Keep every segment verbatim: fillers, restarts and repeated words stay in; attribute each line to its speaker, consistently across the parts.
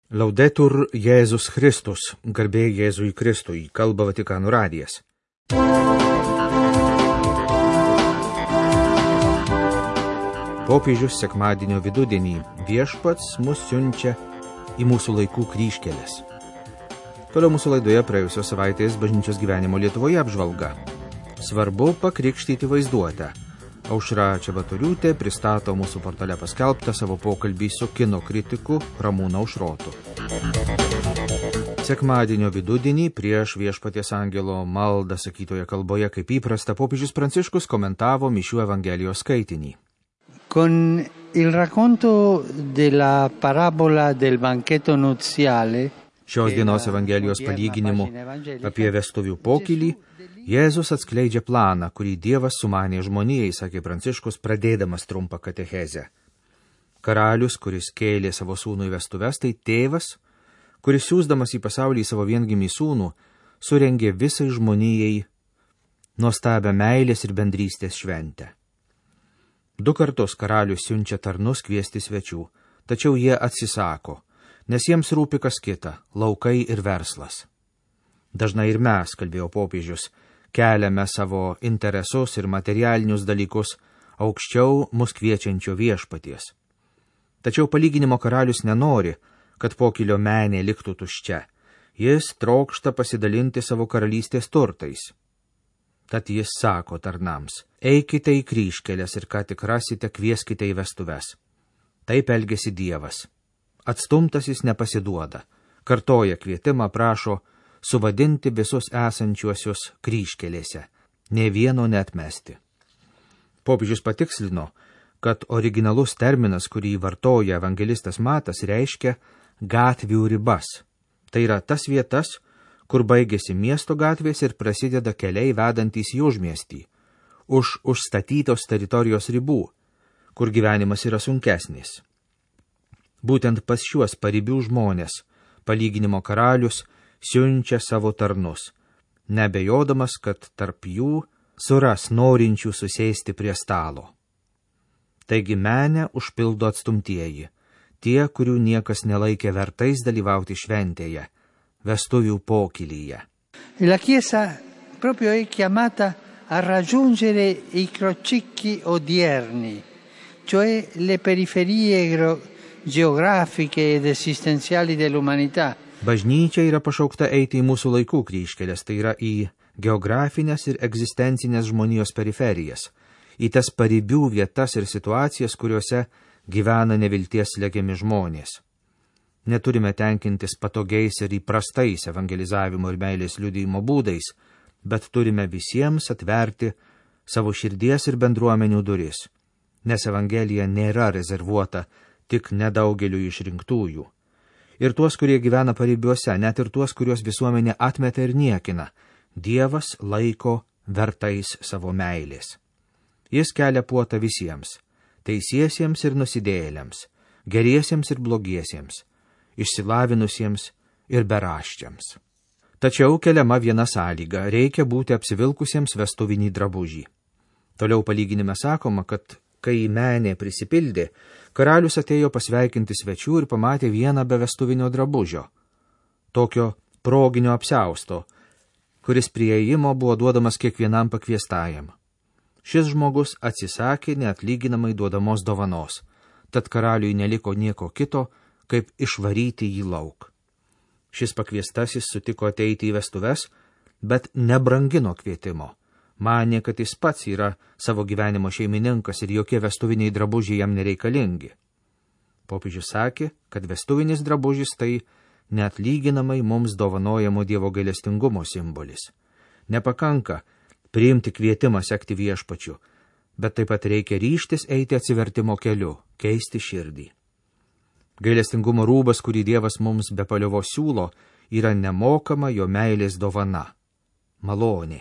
Speaker 1: Laudetur Jėzus Kristus, garbė Jėzui Kristui, kalba Vatikano radijas. Popiežius sekmadienio vidudienį viešpats mus siunčia į mūsų laikų kryžkelės. Toliau mūsų laidoje praėjusios savaitės bažnyčios gyvenimo Lietuvoje apžvalga. Svarbu pakrikštyti vaizduotę. Aušra Čebatoriūtė pristato mūsų portale paskelbtą savo pokalbį su kino kritiku Ramūnu Aušrotu. Sekmadienio vidudienį prieš Viešpaties angelo maldą sakytoje kalboje, kaip įprasta, popiežius Pranciškus komentavo mišių evangelijos skaitinį.
Speaker 2: Con il racconto della parabola del banchetto nuziale,
Speaker 1: Šios dienos evangelijos palyginimu apie vestuvių pokylį, Jėzus atskleidžia planą, kurį Dievas sumanė žmonijai, sakė Pranciškus, pradėdamas trumpą katechezę. Karalius, kuris kėlė savo sūnų į vestuves, tai tėvas, kuris siųsdamas į pasaulį savo viengimį sūnų, surengė visai žmonijai nuostabią meilės ir bendrystės šventę. Du kartus karalius siunčia tarnus kviesti svečių, tačiau jie atsisako, nes jiems rūpi kas kita – laukai ir verslas. Dažnai ir mes, kalbėjo popiežius, keliame savo interesus ir materialinius dalykus aukščiau mus kviečiančio viešpaties. Tačiau palyginimo karalius nenori, kad pokylio menė liktų tuščia. Jis trokšta pasidalinti savo karalystės turtais. Tad jis sako tarnams, eikite į kryžkelės ir ką tik rasite, kvieskite į vestuves. Taip elgiasi Dievas. Atstumtas jis nepasiduoda. Kartoja kvietimą, prašo suvadinti visus esančiuosius kryžkelėse, nė vieno neatmesti. Popiežius patikslino, kad originalus terminas, kurį vartoja evangelistas Matas, reiškia gatvių ribas. Tai yra tas vietas, kur baigėsi miesto gatvės ir prasideda keliai vedantys į užmiestį, už užstatytos teritorijos ribų, kur gyvenimas yra sunkesnis. Būtent pas šiuos paribių žmonės palyginimo karalius siunčia savo tarnus, nebejodamas, kad tarp jų suras norinčių susėsti prie stalo. Taigi menę užpildo atstumtieji, tie, kurių niekas nelaikė vertais dalyvauti šventėje, vestuvių pokylyje.
Speaker 2: La Chiesa proprio è chiamata a raggiungere i crocicchi odierni, cioè le periferie geografiche ed esistenziali dell'umanità.
Speaker 1: Bažnyčia yra pašaukta eiti į mūsų laikų kryžkelės, tai yra į geografinės ir egzistencinės žmonijos periferijas, į tas paribių vietas ir situacijas, kuriuose gyvena nevilties slegiami žmonės. Neturime tenkintis patogiais ir įprastais evangelizavimo ir meilės liudijimo būdais, bet turime visiems atverti savo širdies ir bendruomenių duris, nes evangelija nėra rezervuota tik nedaugeliu išrinktųjų. Ir tuos, kurie gyvena paribiuose, net ir tuos, kuriuos visuomenė atmeta ir niekina, Dievas laiko vertais savo meilės. Jis kelia puotą visiems, teisiesiems ir nusidėjėliams, geriesiems ir blogiesiems, išsilavinusiems ir beraščiams. Tačiau keliama viena sąlyga, reikia būti apsivilkusiems vestuvinį drabužį. Toliau palyginime sakoma, kad kai menė prisipildė, karalius atėjo pasveikinti svečių ir pamatė vieną be vestuvinio drabužio, tokio proginio apsiausto, kuris prie įėjimo buvo duodamas kiekvienam pakviestajam. Šis žmogus atsisakė neatlyginamai duodamos dovanos, tad karaliui neliko nieko kito, kaip išvaryti jį lauk. Šis pakviestasis sutiko ateiti į vestuves, bet nebrangino kvietimo. Manė, kad jis pats yra savo gyvenimo šeimininkas ir jokie vestuviniai drabužiai jam nereikalingi. Popiežius sakė, kad vestuvinis drabužis tai neatlyginamai mums dovanojamo Dievo gailestingumo simbolis. Nepakanka priimti kvietimą sekti viešpačiu, bet taip pat reikia ryžtis eiti atsivertimo keliu, keisti širdį. Gailestingumo rūbas, kurį Dievas mums be paliovos siūlo, yra nemokama jo meilės dovana – malonė.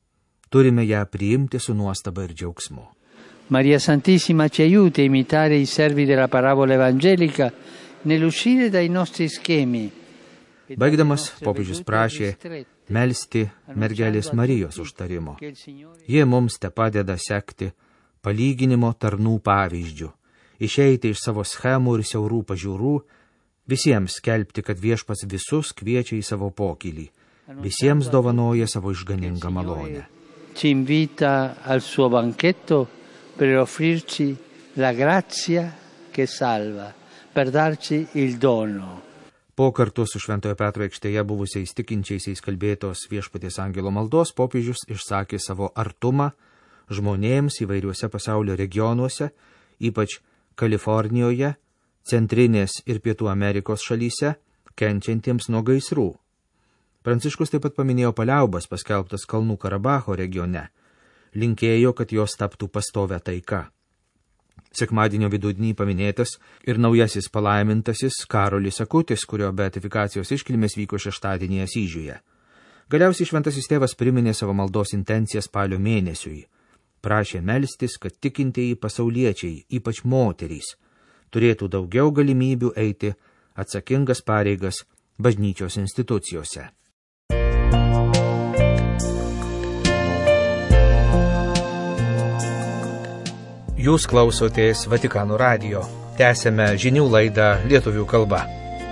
Speaker 1: Turime ją priimti su nuostaba ir džiaugsmu.
Speaker 2: Maria Santissima ci aiuta a imitare i servi della parabola evangelica nell'uscire dai nostri schemi.
Speaker 1: Baigdamas, popiežius prašė melsti mergelės Marijos užtarimo. Jie mums te padeda sekti palyginimo tarnų pavyzdžių, išeiti iš savo schemų ir siaurų pažiūrų Visiems skelbti, kad Viešpats visus kviečia į savo pokylį, visiems dovanoja savo išganingą malonę.
Speaker 2: Ci invita al suo banchetto per offrirci la grazia che salva, per darci il dono.
Speaker 1: Po kartu su Šventojo Petro aikštėje buvusiais tikinčiaisiais kalbėtos Viešpaties angelo maldos popiežius išsakė savo artumą žmonėms įvairiuose pasaulio regionuose, ypač Kalifornijoje, Centrinės ir Pietų Amerikos šalyse, kenčiantiems nuo gaisrų. Pranciškus taip pat paminėjo paliaubas paskelbtas Kalnų Karabacho regione, linkėjo, kad jos taptų pastovę taika. Sekmadienio vidudienį paminėtas ir naujasis palaimintasis Karolis Akutis, kurio beatifikacijos iškilmės vyko šeštadienį Asyžiuje. Galiausiai šventasis tėvas priminė savo maldos intenciją spalio mėnesiui. Prašė melstis, kad tikintieji pasauliečiai, ypač moterys, turėtų daugiau galimybių eiti atsakingas pareigas bažnyčios institucijose. Jūs klausotės Vatikano radijo. Tęsėme žinių laidą lietuvių kalba.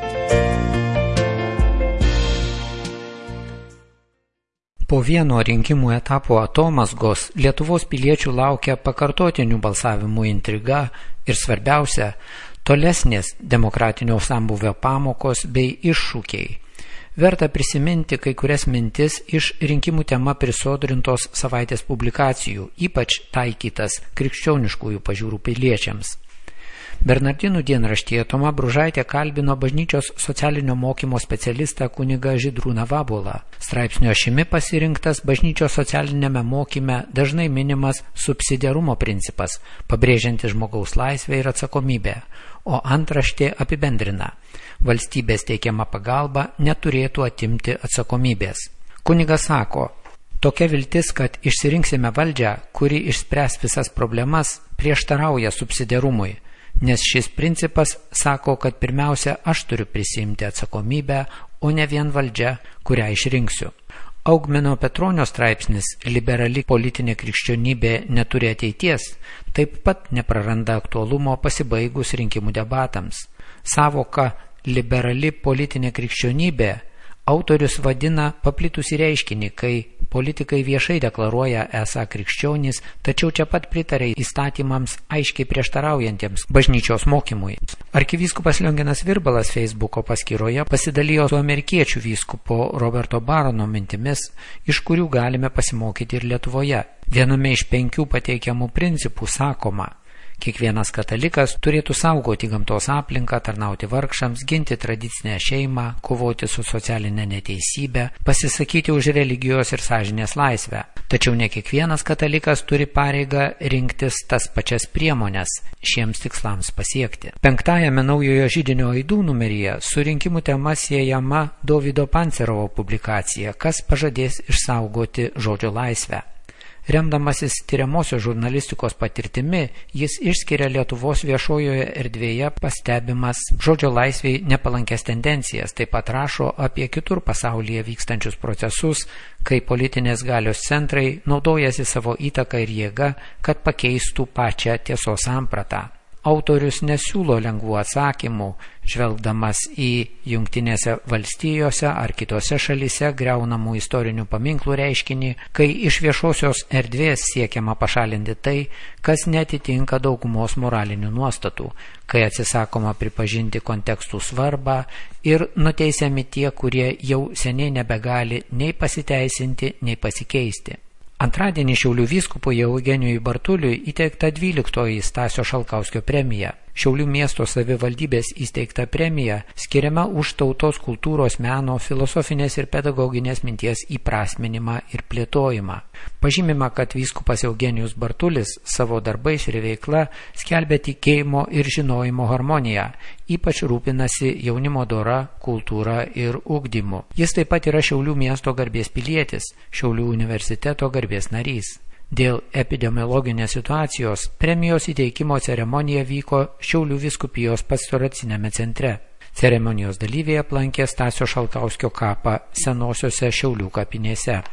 Speaker 3: Po vieno rinkimų etapo atomazgos Lietuvos piliečių laukia pakartotinių balsavimų intriga ir svarbiausia – tolesnės demokratinio sambūvio pamokos bei iššūkiai. Verta prisiminti kai kurias mintis iš rinkimų tema prisodrintos savaitės publikacijų, ypač taikytas krikščioniškųjų pažiūrų piliečiams. Bernardinų dienraštyje Toma Bružaitė kalbino bažnyčios socialinio mokymo specialistą kunigą Žydrūną Vabolą. Straipsnio ašimi pasirinktas bažnyčios socialinėme mokyme dažnai minimas subsidiarumo principas, pabrėžiantis žmogaus laisvę ir atsakomybę, o antraštė apibendrina: valstybės teikiama pagalba neturėtų atimti atsakomybės. Kunigas sako, tokia viltis, kad išsirinksime valdžią, kuri išspręs visas problemas, prieštarauja subsidiarumui, nes šis principas sako, kad pirmiausia aš turiu prisiimti atsakomybę, o ne vien valdžia, kurią išrinksiu. Augmino Petronio straipsnis "Liberali politinė krikščionybė neturi ateities" taip pat nepraranda aktualumo pasibaigus rinkimų debatams. Savoka liberali politinė krikščionybė autorius vadina paplitusį reiškinį, kai politikai viešai deklaruoja esą krikščionys, tačiau čia pat pritarė įstatymams aiškiai prieštaraujantiems bažnyčios mokymui. Arkivyskupas Lionginas Virbalas Facebooko paskyroje pasidalijo su amerikiečių vyskupo Roberto Barono mintimis, iš kurių galime pasimokyti ir Lietuvoje. Viename iš penkių pateikiamų principų sakoma: kiekvienas katalikas turėtų saugoti gamtos aplinką, tarnauti vargšams, ginti tradicinę šeimą, kovoti su socialinė neteisybė, pasisakyti už religijos ir sąžinės laisvę. Tačiau ne kiekvienas katalikas turi pareigą rinktis tas pačias priemonės šiems tikslams pasiekti. Penktajame naujojo židinio aidų numeryje su rinkimų tema siejama Dovydo Pancerovo publikacija "Kas pažadės išsaugoti žodžio laisvę". Remdamasis tyriamosios žurnalistikos patirtimi, jis išskiria Lietuvos viešojoje erdvėje pastebimas žodžio laisvei nepalankės tendencijas, taip pat rašo apie kitur pasaulyje vykstančius procesus, kai politinės galios centrai naudojasi savo įtaką ir jėgą, kad pakeistų pačią tiesos sampratą. Autorius nesiūlo lengvų atsakymų, žvelgdamas į Jungtinėse valstijose ar kitose šalyse griaunamų istorinių paminklų reiškinį, kai iš viešosios erdvės siekiama pašalinti tai, kas netitinka daugumos moralinių nuostatų, kai atsisakoma pripažinti kontekstų svarbą ir nuteisiami tie, kurie jau seniai nebegali nei pasiteisinti, nei pasikeisti. Antradienį Šiaulių vyskupui Eugenijui Bartuliui įteikta dvyliktoji Stasio Šalkauskio premija. Šiaulių miesto savivaldybės įsteigta premija skiriama už tautos kultūros, meno, filosofinės ir pedagoginės minties įprasminimą ir plėtojimą. Pažymima, kad vyskupas Eugenijus Bartulis savo darbais ir veikla skelbia tikėjimo ir žinojimo harmoniją, ypač rūpinasi jaunimo dora, kultūra ir ugdymu. Jis taip pat yra Šiaulių miesto garbės pilietis, Šiaulių universiteto garbės narys. Dėl epidemiologinės situacijos premijos įteikimo ceremonija vyko Šiaulių vyskupijos pastoracinėme centre. Ceremonijos dalyviai aplankė Stasio Šalkauskio kapą senosiose Šiaulių kapinėse.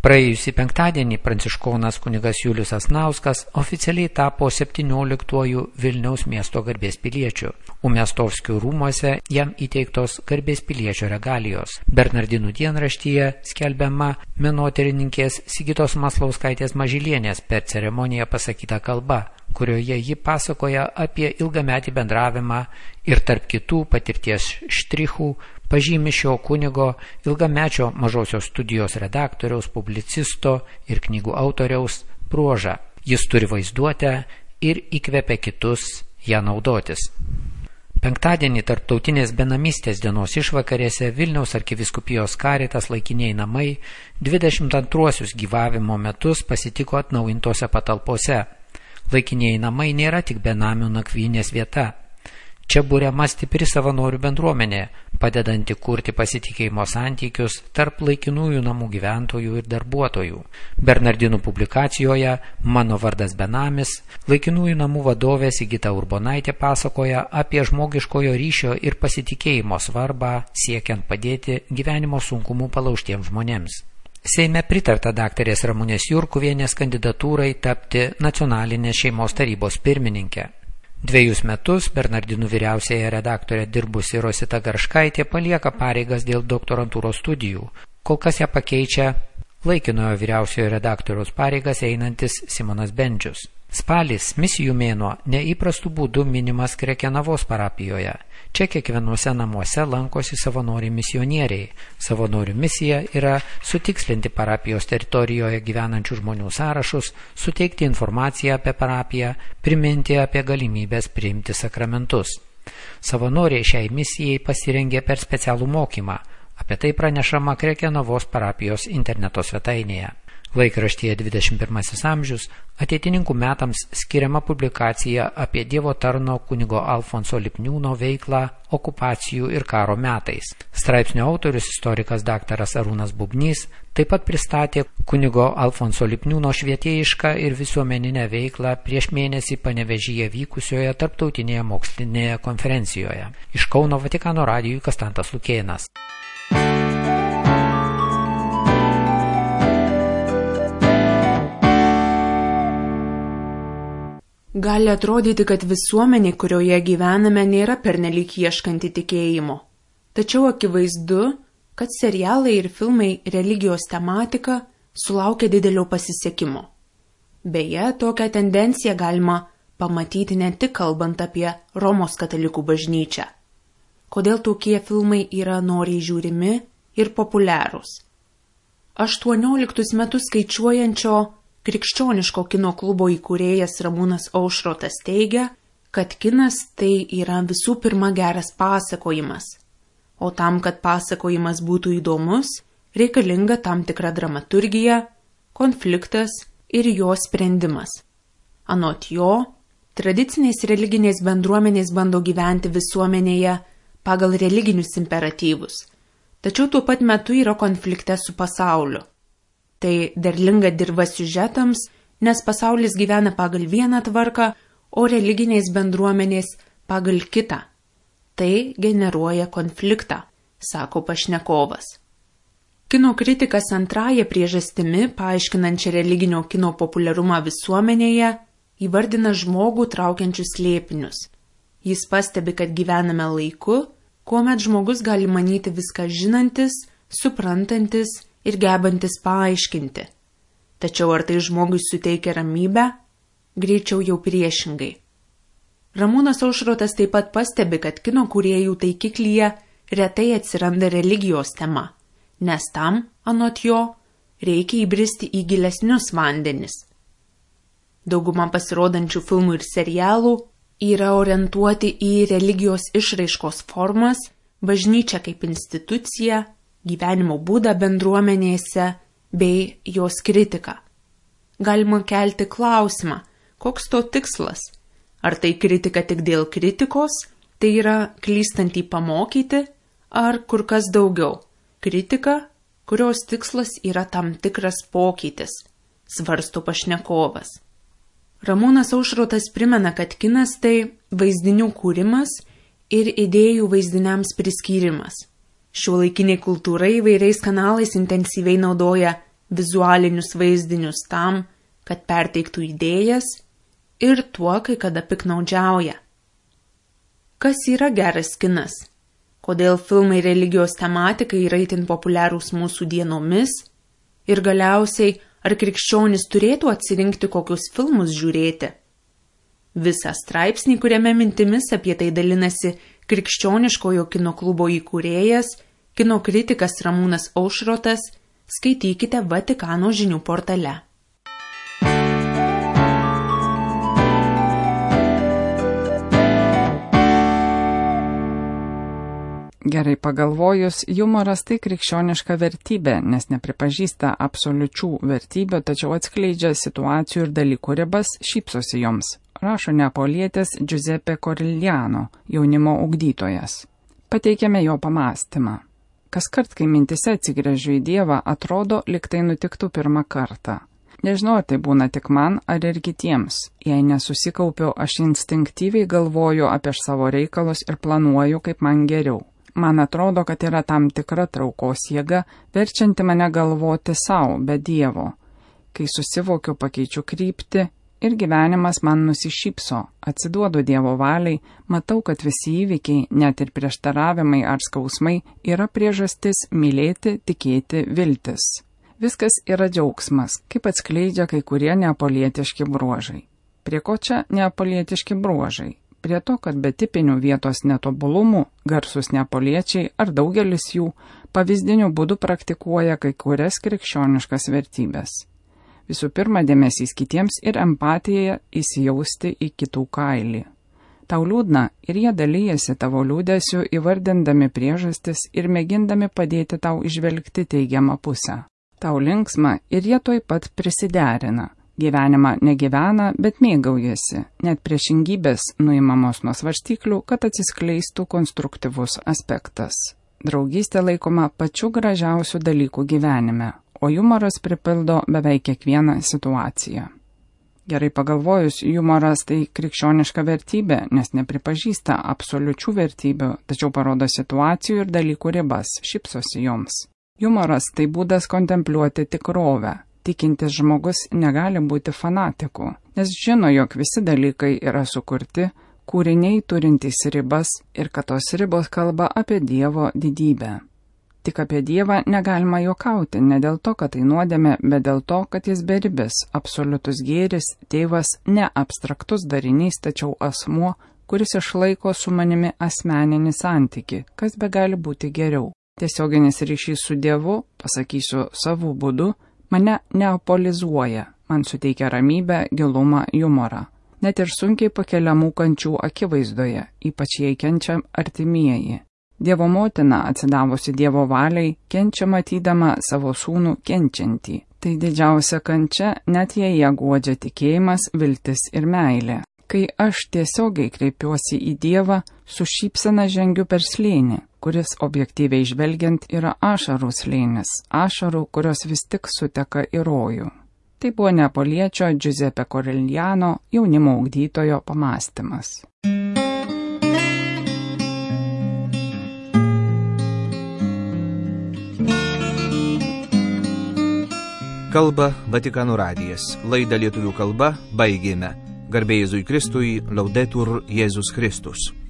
Speaker 3: Praėjusį penktadienį pranciškonas kunigas Julius Sasnauskas oficialiai tapo septynioliktuoju Vilniaus miesto garbės piliečiu. Umiastovskių rūmuose jam įteiktos garbės piliečio regalijos. Bernardinų dienraštyje skelbiama menotyrininkės Sigitos Maslauskaitės Mažylienės per ceremoniją pasakyta kalba, kurioje ji pasakoja apie ilgametį bendravimą ir tarp kitų patirties štrichų pažymi šio kunigo ilgamečio Mažosios studijos redaktoriaus, publicisto ir knygų autoriaus bruožą. Jis turi vaizduotę ir įkvepia kitus ją naudotis. Penktadienį tarptautinės benamystės dienos išvakarėse Vilniaus arkivyskupijos Caritas laikinieji namai dvidešimt antruosius gyvavimo metus pasitiko atnaujintose patalpose. Laikinieji namai nėra tik benamių nakvynės vieta. Čia buriama stipri savanorių bendruomenė, padedanti kurti pasitikėjimo santykius tarp laikinųjų namų gyventojų ir darbuotojų. Bernardinų publikacijoje Mano vardas benamis laikinųjų namų vadovė Sigita Urbonaitė pasakoja apie žmogiškojo ryšio ir pasitikėjimo svarbą siekiant padėti gyvenimo sunkumų palaužtiems žmonėms. Seime pritarta daktarės Ramunės Jurkuvienės kandidatūrai tapti nacionalinės šeimos tarybos pirmininke. Dviejus metus Bernardinų vyriausiąją redaktorę dirbusi Rosita Garškaitė palieka pareigas dėl doktorantūros studijų. Kol kas ją pakeičia laikinojo vyriausiojo redaktoriaus pareigas einantis Simonas Bendžius. Spalis, misijų mėnuo, neįprastų būdų minimas Krekenavos parapijoje. Čia kiekvienuose namuose lankosi savanoriai misionieriai. Savanorių misija yra sutikslinti parapijos teritorijoje gyvenančių žmonių sąrašus, suteikti informaciją apie parapiją, priminti apie galimybės priimti sakramentus. Savanoriai šiai misijai pasirengė per specialų mokymą. Apie tai pranešama Krekenavos parapijos interneto svetainėje. Laikraštyje dvidešimt pirmasis amžius ateitininkų metams skiriama publikacija apie Dievo tarno kunigo Alfonso Lipniūno veiklą okupacijų ir karo metais. Straipsnio autorius istorikas daktaras Arūnas Bubnys taip pat pristatė kunigo Alfonso Lipniūno švietėjišką ir visuomeninę veiklą prieš mėnesį Panevėžyje vykusioje tarptautinėje mokslinėje konferencijoje. Iš Kauno Vatikano radijui Kastantas Lukėnas.
Speaker 4: Gali atrodyti, kad visuomenė, kurioje gyvename, nėra pernelyg ieškanti tikėjimo. Tačiau akivaizdu, kad serialai ir filmai religijos tematika sulaukia didelio pasisekimo. Beje, tokią tendenciją galima pamatyti ne tik kalbant apie Romos katalikų bažnyčią. Kodėl tokie filmai yra noriai žiūrimi ir populiarūs? aštuonioliktus metus skaičiuojančio Krikščioniško kino klubo įkūrėjas Ramūnas Aušrotas teigia, kad kinas tai yra visų pirma geras pasakojimas, o tam, kad pasakojimas būtų įdomus, reikalinga tam tikra dramaturgija, konfliktas ir jo sprendimas. Anot jo, tradicinės religinės bendruomenės bando gyventi visuomenėje pagal religinius imperatyvus, tačiau tuo pat metu yra konflikte su pasauliu. Tai derlinga dirva siužetams, nes pasaulis gyvena pagal vieną tvarką, o religinės bendruomenės pagal kitą. Tai generuoja konfliktą, sako pašnekovas. Kino kritikas antrąją priežastimi, paaiškinančią religinio kino populiarumą visuomenėje, įvardina žmogų traukiančius slėpinius. Jis pastebi, kad gyvename laiku, kuomet žmogus gali manyti viską žinantis, suprantantis ir gebantis paaiškinti. Tačiau ar tai žmogui suteikia ramybę? Greičiau jau priešingai. Ramūnas Aušrotas taip pat pastebi, kad kino kūrėjų taikiklyje retai atsiranda religijos tema, nes tam, anot jo, reikia įbristi į gilesnius vandenis. Dauguma pasirodančių filmų ir serialų yra orientuoti į religijos išraiškos formas, bažnyčią kaip instituciją, gyvenimo būdą bendruomenėse bei jos kritiką. Galima kelti klausimą, koks to tikslas? Ar tai kritika tik dėl kritikos, tai yra klystantį pamokyti, ar kur kas daugiau? Kritika, kurios tikslas yra tam tikras pokytis, svarsto pašnekovas. Ramūnas Aušrotas primena, kad kinas tai vaizdinių kūrimas ir idėjų vaizdiniams priskyrimas. Šiuolaikinė kultūra įvairiais kanalais intensyviai naudoja vizualinius vaizdinius tam, kad perteiktų idėjas ir tuo kai kada piknaudžiauja. Kas yra geras kinas? Kodėl filmai religijos tematikai yra itin populiarūs mūsų dienomis? Ir galiausiai, ar krikščionys turėtų atsirinkti, kokius filmus žiūrėti? Visą straipsnį, kuriame mintimis apie tai dalinasi krikščioniškojo kino klubo įkūrėjas, kino kritikas Ramūnas Aušrotas, skaitykite Vatikano žinių portale.
Speaker 5: Gerai pagalvojus, jumoras tai krikščioniška vertybė, nes nepripažįsta absoliučių vertybių, tačiau atskleidžia situacijų ir dalykų ribas, šypsosi joms, rašo neapolietis Giuseppe Corigliano, jaunimo ugdytojas. Pateikėme jo pamąstymą. Kaskart, kai mintise atsigręžiu į Dievą, atrodo, lyg tai nutiktų pirmą kartą. Nežinau, ar tai būna tik man ar ir kitiems. Jei nesusikaupiu, aš instinktyviai galvoju apie savo reikalus ir planuoju, kaip man geriau. Man atrodo, kad yra tam tikra traukos jėga, verčianti mane galvoti savo, be Dievo. Kai susivokiu, pakeičiu kryptį ir gyvenimas man nusišypso, atsiduodu Dievo valiai, matau, kad visi įvykiai, net ir prieštaravimai ar skausmai, yra priežastis mylėti, tikėti, viltis. Viskas yra džiaugsmas, kaip atskleidžia kai kurie neapolietiški bruožai. Prie ko čia neapolietiški bruožai? Prie to, kad be tipinių vietos netobulumų, garsus neapoliečiai ar daugelis jų pavyzdinių būdų praktikuoja kai kurias krikščioniškas vertybės. Visų pirma, dėmesys kitiems ir empatija įsijausti į kitų kailį. Tau liūdna ir jie dalyjasi tavo liūdesiu, įvardindami priežastis ir mėgindami padėti tau išvelgti teigiamą pusę. Tau linksma ir jie tuoj pat prisiderina. Gyvenimą negyvena, bet mėgaujasi, net priešingybės nuimamos nuo svarstyklių, kad atsiskleistų konstruktyvus aspektas. Draugystė laikoma pačiu gražiausių dalykų gyvenime, o jumoras pripildo beveik kiekvieną situaciją. Gerai pagalvojus, jumoras tai krikščioniška vertybė, nes nepripažįsta absoliučių vertybių, tačiau parodo situacijų ir dalykų ribas, šypsosi joms. Jumoras tai būdas kontempliuoti tikrovę. Tikintis žmogus negali būti fanatiku, nes žino, jog visi dalykai yra sukurti, kūriniai turintys ribas ir kad tos ribos kalba apie Dievo didybę. Tik apie Dievą negalima juokauti, ne dėl to, kad tai nuodėmė, bet dėl to, kad jis beribis, absoliutus gėris, tėvas, ne abstraktus darinys, tačiau asmuo, kuris išlaiko su manimi asmeninį santykį, kas be gali būti geriau. Tiesioginis ryšys su Dievu, pasakysiu savų būdų, mane neapolizuoja, man suteikia ramybę, gilumą, jumorą. Net ir sunkiai pakeliamų kančių akivaizdoje, ypač jei kenčia artimieji. Dievo motina, atsidavusi Dievo valiai, kenčia matydama savo sūnų kenčiantį. Tai didžiausia kančia, net jei ją guodžia tikėjimas, viltis ir meilė. Kai aš tiesiogiai kreipiuosi į Dievą, su šypsena žengiu per slėnį, kuris objektyviai žvelgiant yra ašarų slėnis, ašarų, kurios vis tik suteka į rojų. Tai buvo neapoliečio Giuseppe Corigliano, jaunimo ugdytojo pamąstymas.
Speaker 1: Kalba Vatikano radijas. Laidą lietuvių kalba baigėme. Garbė Jėzui Kristui, Laudetur Jėzus Kristus.